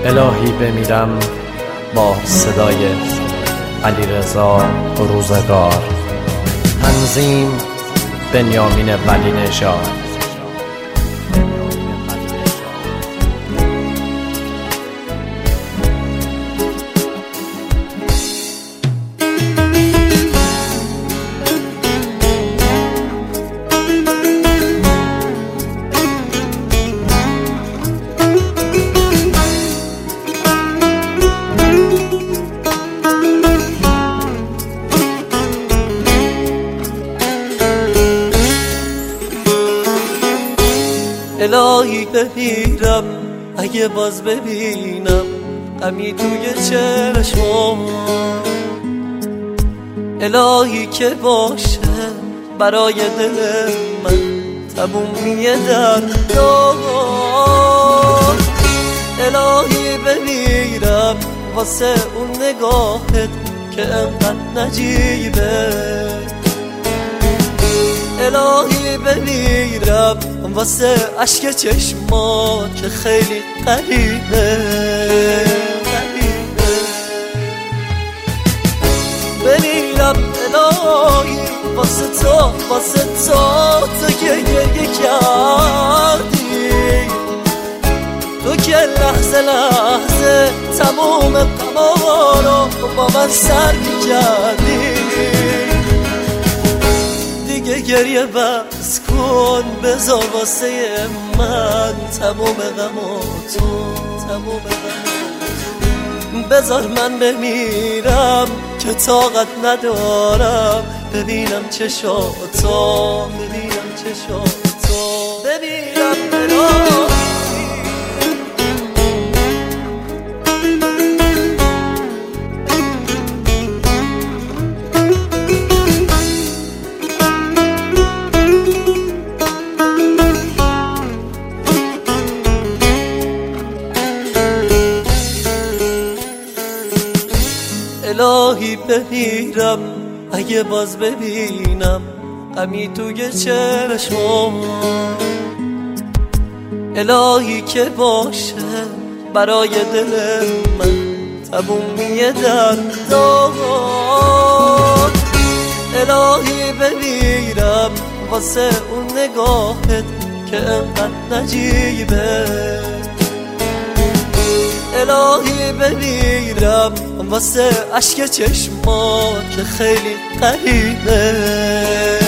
الهی بمیرم با صدای علیرضا روزگار. تنظیم بنیامین ولی نژاد. الهی بمیرم اگه باز ببینم غمی توی چشمام. الهی که باشه برای دل من تمومی دردام. الهی بمیرم واسه اون نگاهت که انقدر نجیبه. الهی بمیرم واسه عشق چشمات که خیلی قریبه. بمیرم الهی واسه تو که گریه کردی، تو که لحظه لحظه تموم غما رو با من سر می‌کردی. دیگه گریه بس کن، بذار واسه من تموم غماتو، تموم غماتو. بذار من بمیرم که طاقت ندارم ببینم چشاتو، ببینم چشاتو، ببینم الهی. الهی بمیرم اگه باز ببینم غمی توی چشمام. الهی که باشه برای دل من تمومی دردام. الهی بمیرم واسه اون نگاهت که انقدر نجیبه. الهی بمیرم واسه عشق چشمات که خیلی قریبه.